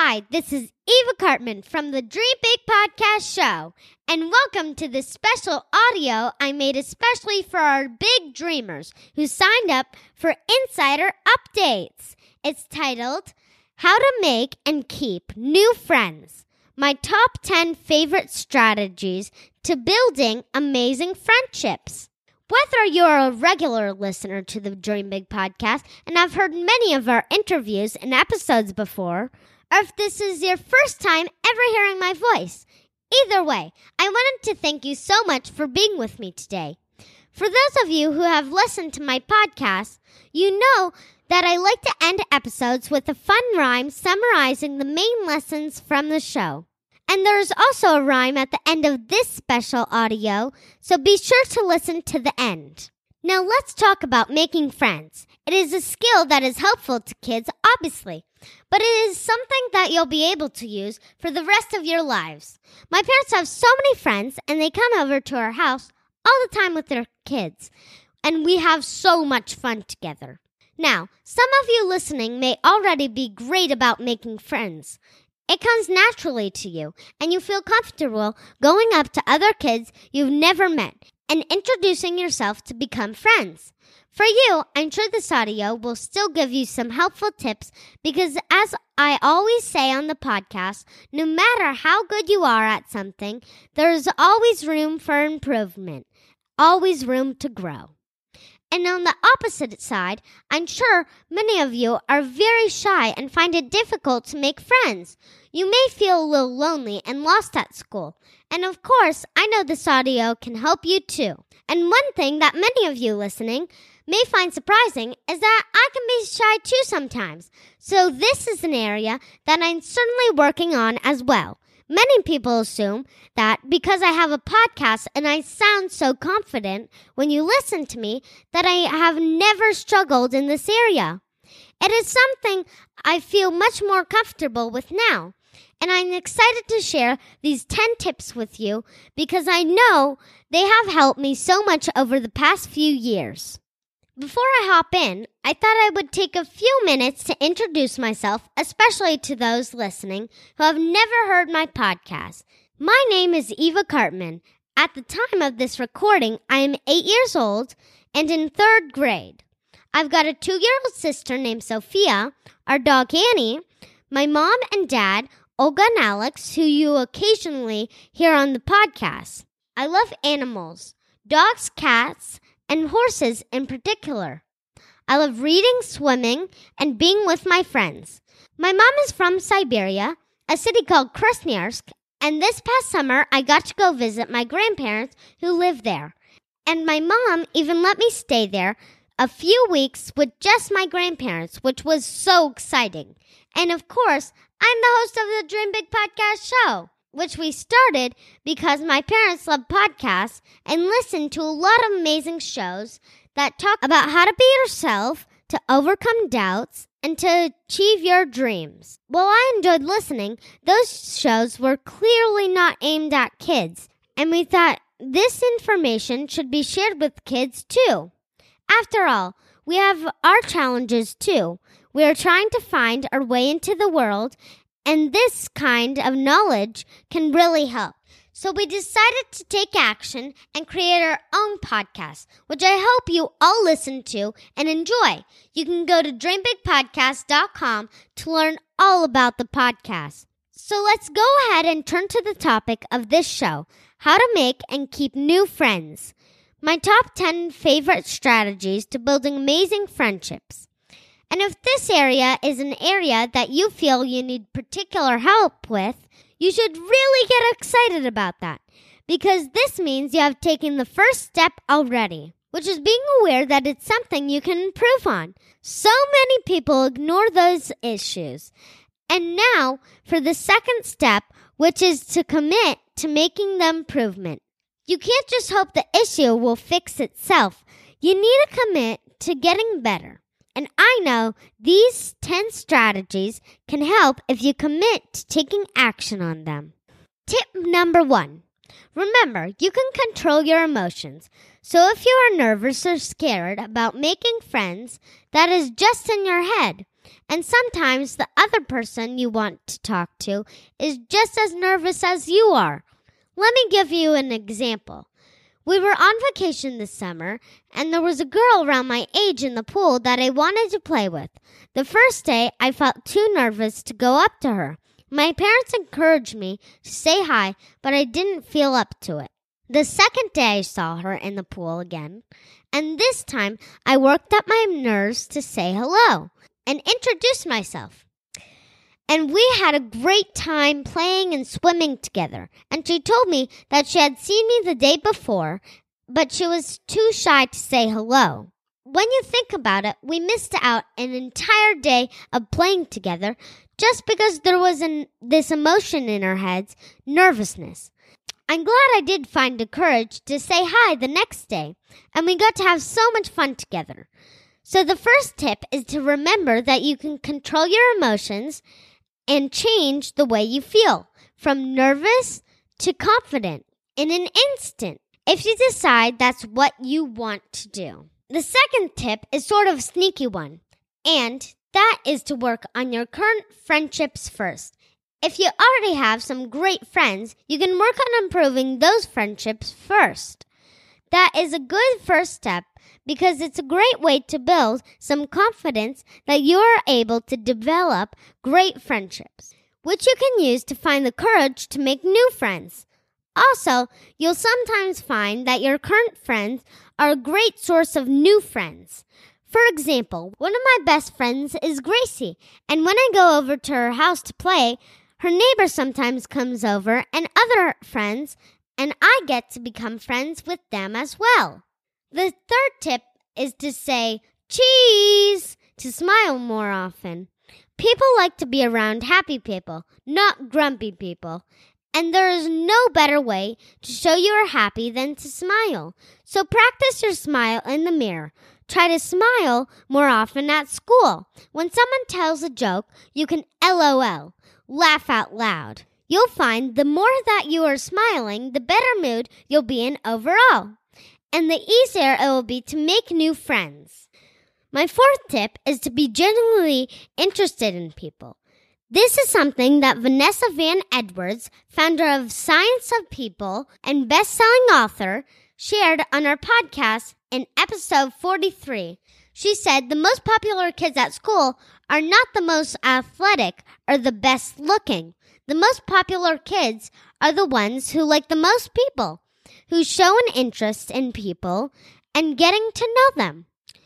Hi, this is Eva Cartman from the Dream Big Podcast Show, and welcome to this special audio I made especially for our big dreamers who signed up for Insider Updates. It's titled, How to Make and Keep New Friends, My Top 10 Favorite Strategies to Building Amazing Friendships. Whether you're a regular listener to the Dream Big podcast and have heard many of our interviews and episodes before, or if this is your first time ever hearing my voice, either way, I wanted to thank you so much for being with me today. For those of you who have listened to my podcast, you know that I like to end episodes with a fun rhyme summarizing the main lessons from the show. And there's also a rhyme at the end of this special audio, so be sure to listen to the end. Now let's talk about making friends. It is a skill that is helpful to kids, obviously, but it is something that you'll be able to use for the rest of your lives. My parents have so many friends, and they come over to our house all the time with their kids, and we have so much fun together. Now, some of you listening may already be great about making friends. It comes naturally to you, and you feel comfortable going up to other kids you've never met and introducing yourself to become friends. For you, I'm sure this audio will still give you some helpful tips because, as I always say on the podcast, no matter how good you are at something, there's always room for improvement, always room to grow. And on the opposite side, I'm sure many of you are very shy and find it difficult to make friends. You may feel a little lonely and lost at school. And of course, I know this audio can help you too. And one thing that many of you listening may find surprising is that I can be shy too sometimes. So this is an area that I'm certainly working on as well. Many people assume that because I have a podcast and I sound so confident when you listen to me that I have never struggled in this area. It is something I feel much more comfortable with now. And I'm excited to share these 10 tips with you because I know they have helped me so much over the past few years. Before I hop in, I thought I would take a few minutes to introduce myself, especially to those listening who have never heard my podcast. My name is Eva Cartman. At the time of this recording, I am 8 years old and in 3rd grade. I've got a 2-year-old sister named Sophia, our dog Annie, my mom and dad, Olga and Alex, who you occasionally hear on the podcast. I love animals, dogs, cats, and horses in particular. I love reading, swimming, and being with my friends. My mom is from Siberia, a city called Krasnoyarsk, and this past summer I got to go visit my grandparents who live there. And my mom even let me stay there a few weeks with just my grandparents, which was so exciting. And of course, I'm the host of the Dream Big Podcast Show, which we started because my parents love podcasts and listen to a lot of amazing shows that talk about how to be yourself, to overcome doubts, and to achieve your dreams. While I enjoyed listening, those shows were clearly not aimed at kids, and we thought this information should be shared with kids too. After all, we have our challenges too. We are trying to find our way into the world, and this kind of knowledge can really help. So we decided to take action and create our own podcast, which I hope you all listen to and enjoy. You can go to dreambigpodcast.com to learn all about the podcast. So let's go ahead and turn to the topic of this show, how to make and keep new friends. My top 10 favorite strategies to building amazing friendships. And if this area is an area that you feel you need particular help with, you should really get excited about that, because this means you have taken the first step already, which is being aware that it's something you can improve on. So many people ignore those issues. And now for the second step, which is to commit to making the improvement. You can't just hope the issue will fix itself. You need to commit to getting better. And I know these 10 strategies can help if you commit to taking action on them. Tip number 1. Remember, you can control your emotions. So if you are nervous or scared about making friends, that is just in your head. And sometimes the other person you want to talk to is just as nervous as you are. Let me give you an example. We were on vacation this summer, and there was a girl around my age in the pool that I wanted to play with. The first day, I felt too nervous to go up to her. My parents encouraged me to say hi, but I didn't feel up to it. The second day, I saw her in the pool again, and this time, I worked up my nerves to say hello and introduce myself. And we had a great time playing and swimming together. And she told me that she had seen me the day before, but she was too shy to say hello. When you think about it, we missed out an entire day of playing together just because there was this emotion in our heads, nervousness. I'm glad I did find the courage to say hi the next day, and we got to have so much fun together. So the first tip is to remember that you can control your emotions and change the way you feel, from nervous to confident, in an instant, if you decide that's what you want to do. The second tip is sort of a sneaky one, and that is to work on your current friendships first. If you already have some great friends, you can work on improving those friendships first. That is a good first step because it's a great way to build some confidence that you are able to develop great friendships, which you can use to find the courage to make new friends. Also, you'll sometimes find that your current friends are a great source of new friends. For example, one of my best friends is Gracie, and when I go over to her house to play, her neighbor sometimes comes over and other friends, and I get to become friends with them as well. The third tip is to say, cheese, to smile more often. People like to be around happy people, not grumpy people. And there is no better way to show you are happy than to smile. So practice your smile in the mirror. Try to smile more often at school. When someone tells a joke, you can LOL, laugh out loud. You'll find the more that you are smiling, the better mood you'll be in overall. And the easier it will be to make new friends. My fourth tip is to be genuinely interested in people. This is something that Vanessa Van Edwards, founder of Science of People and best-selling author, shared on our podcast in episode 43. She said the most popular kids at school are not the most athletic or the best looking. The most popular kids are the ones who like the most people, who show an interest in people and getting to know them.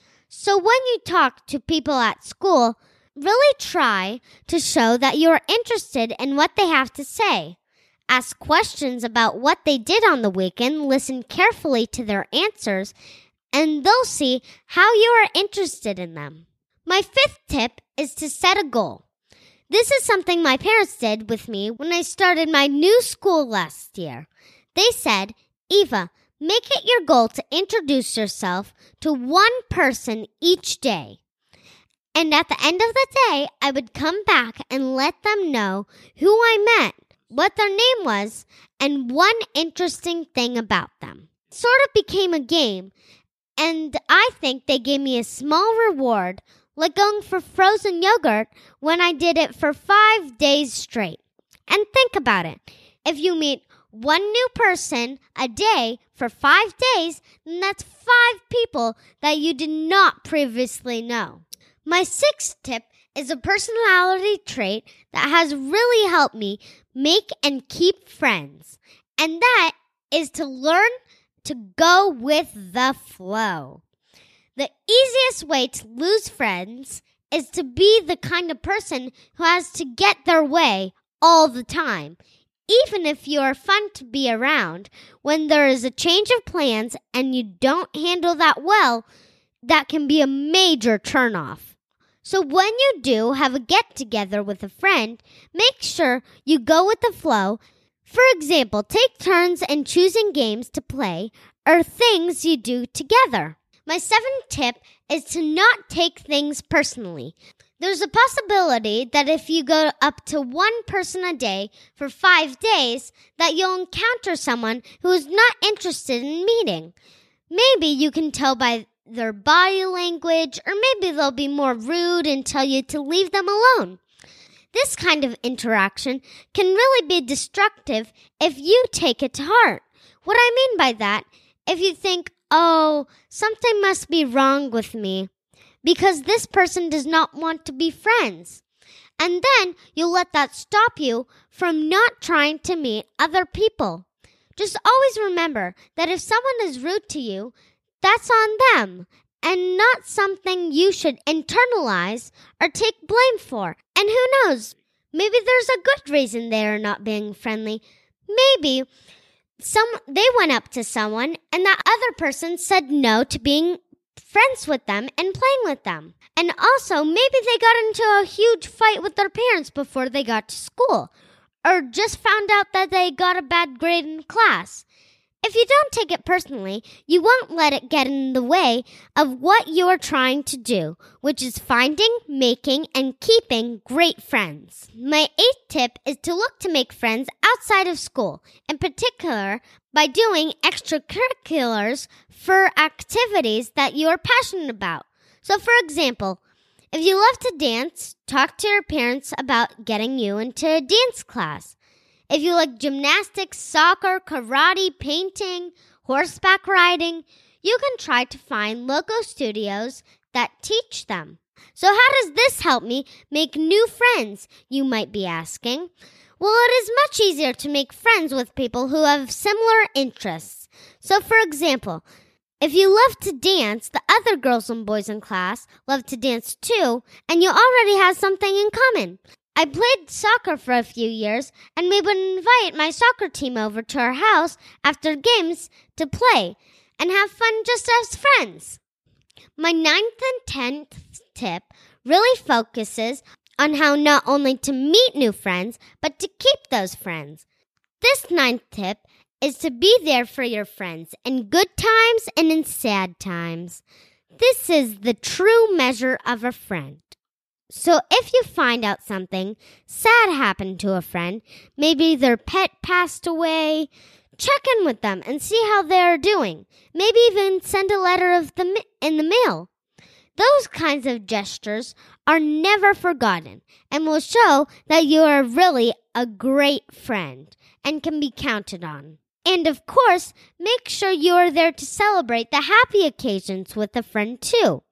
So when you talk to people at school, really try to show that you are interested in what they have to say. Ask questions about what they did on the weekend, listen carefully to their answers, and they'll see how you are interested in them. My fifth tip is to set a goal. This is something my parents did with me when I started my new school last year. They said, Eva, make it your goal to introduce yourself to one person each day. And at the end of the day, I would come back and let them know who I met, what their name was, and one interesting thing about them. It sort of became a game, and I think they gave me a small reward, like going for frozen yogurt when I did it for 5 days straight. And think about it. If you meet one new person a day for 5 days, then that's 5 people that you did not previously know. My sixth tip is a personality trait that has really helped me make and keep friends. And that is to learn to go with the flow. The easiest way to lose friends is to be the kind of person who has to get their way all the time. Even if you are fun to be around, when there is a change of plans and you don't handle that well, that can be a major turnoff. So when you do have a get-together with a friend, make sure you go with the flow. For example, take turns in choosing games to play or things you do together. My seventh tip is to not take things personally. There's a possibility that if you go up to one person a day for 5 days, that you'll encounter someone who is not interested in meeting. Maybe you can tell by their body language, or maybe they'll be more rude and tell you to leave them alone. This kind of interaction can really be destructive if you take it to heart. What I mean by that, if you think, oh, something must be wrong with me because this person does not want to be friends. And then you'll let that stop you from not trying to meet other people. Just always remember that if someone is rude to you, that's on them and not something you should internalize or take blame for. And who knows, maybe there's a good reason they are not being friendly. Maybe they went up to someone and that other person said no to being friends with them and playing with them. And also, maybe they got into a huge fight with their parents before they got to school, or just found out that they got a bad grade in class. If you don't take it personally, you won't let it get in the way of what you are trying to do, which is finding, making, and keeping great friends. My 8th tip is to look to make friends outside of school, in particular by doing extracurriculars for activities that you are passionate about. So, for example, if you love to dance, talk to your parents about getting you into a dance class. If you like gymnastics, soccer, karate, painting, horseback riding, you can try to find local studios that teach them. So how does this help me make new friends, you might be asking? Well, it is much easier to make friends with people who have similar interests. So, for example, if you love to dance, the other girls and boys in class love to dance too, and you already have something in common. I played soccer for a few years, and we would invite my soccer team over to our house after games to play and have fun just as friends. My 9th and 10th tip really focuses on how not only to meet new friends, but to keep those friends. This 9th tip is to be there for your friends in good times and in sad times. This is the true measure of a friend. So if you find out something sad happened to a friend, maybe their pet passed away, check in with them and see how they are doing. Maybe even send a letter in the mail. Those kinds of gestures are never forgotten and will show that you are really a great friend and can be counted on. And of course, make sure you are there to celebrate the happy occasions with a friend too.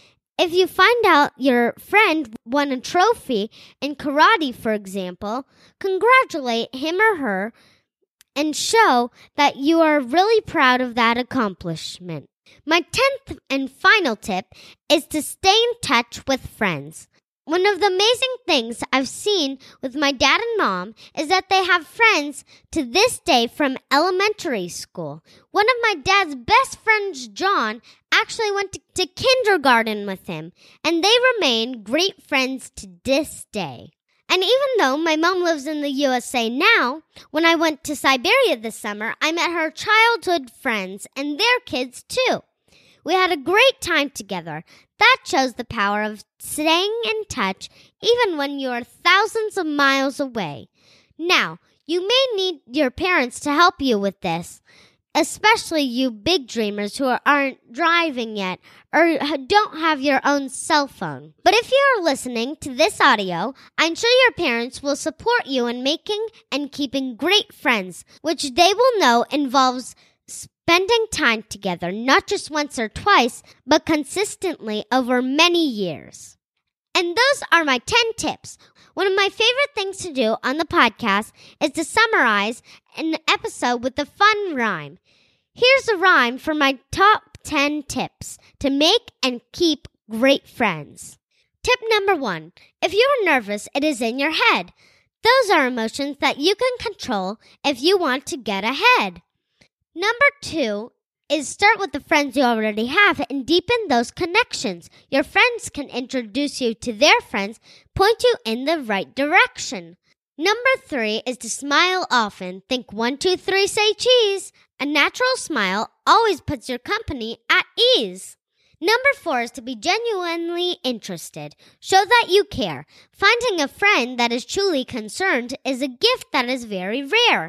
If you find out your friend won a trophy in karate, for example, congratulate him or her and show that you are really proud of that accomplishment. My 10th and final tip is to stay in touch with friends. One of the amazing things I've seen with my dad and mom is that they have friends to this day from elementary school. One of my dad's best friends, John, actually went to kindergarten with him, and they remain great friends to this day. And even though my mom lives in the USA now, when I went to Siberia this summer, I met her childhood friends and their kids too. We had a great time together. That shows the power of staying in touch even when you are thousands of miles away. Now, you may need your parents to help you with this, especially you big dreamers who aren't driving yet or don't have your own cell phone. But if you are listening to this audio, I'm sure your parents will support you in making and keeping great friends, which they will know involves spending time together, not just once or twice, but consistently over many years. And those are my 10 tips. One of my favorite things to do on the podcast is to summarize an episode with a fun rhyme. Here's a rhyme for my top 10 tips to make and keep great friends. Tip number 1. If you are nervous, it is in your head. Those are emotions that you can control if you want to get ahead. Number 2 is start with the friends you already have and deepen those connections. Your friends can introduce you to their friends, point you in the right direction. Number 3 is to smile often. Think 1, 2, 3, say cheese. A natural smile always puts your company at ease. Number 4 is to be genuinely interested. Show that you care. Finding a friend that is truly concerned is a gift that is very rare.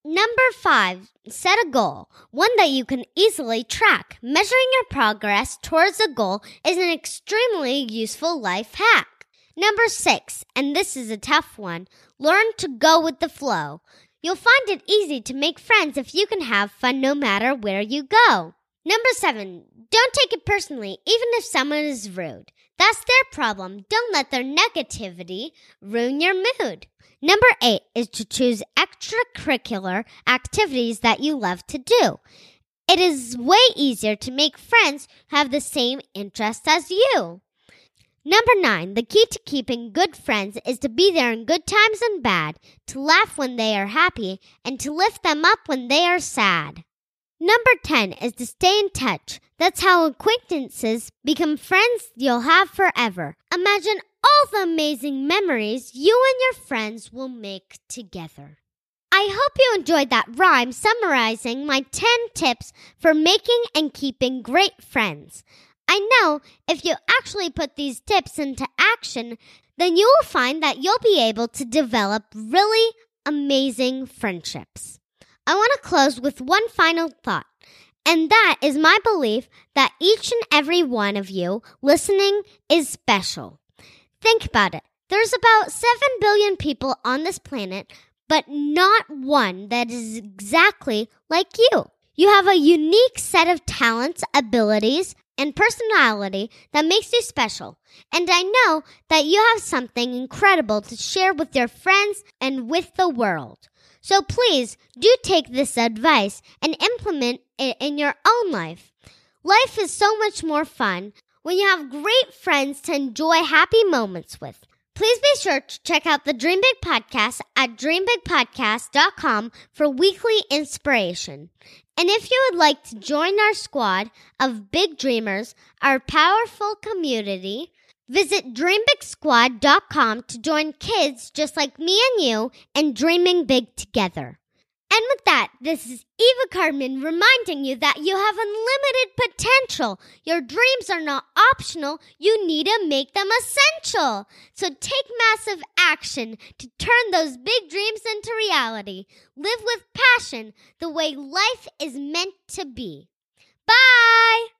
Number 5, set a goal, one that you can easily track. Measuring your progress towards a goal is an extremely useful life hack. Number 6, and this is a tough one, learn to go with the flow. You'll find it easy to make friends if you can have fun no matter where you go. Number 7, don't take it personally, even if someone is rude. That's their problem. Don't let their negativity ruin your mood. Number 8 is to choose extracurricular activities that you love to do. It is way easier to make friends who have the same interests as you. Number 9, the key to keeping good friends is to be there in good times and bad, to laugh when they are happy, and to lift them up when they are sad. Number 10 is to stay in touch. That's how acquaintances become friends you'll have forever. Imagine all the amazing memories you and your friends will make together. I hope you enjoyed that rhyme summarizing my 10 tips for making and keeping great friends. I know if you actually put these tips into action, then you will find that you'll be able to develop really amazing friendships. I want to close with one final thought, and that is my belief that each and every one of you listening is special. Think about it. There's about 7 billion people on this planet, but not one that is exactly like you. You have a unique set of talents, abilities, and personality that makes you special. And I know that you have something incredible to share with your friends and with the world. So please do take this advice and implement it in your own life. Life is so much more fun when you have great friends to enjoy happy moments with. Please be sure to check out the Dream Big Podcast at dreambigpodcast.com for weekly inspiration. And if you would like to join our squad of big dreamers, our powerful community, visit dreambigsquad.com to join kids just like me and you in dreaming big together. And with that, this is Eva Cardman reminding you that you have unlimited potential. Your dreams are not optional. You need to make them essential. So take massive action to turn those big dreams into reality. Live with passion the way life is meant to be. Bye!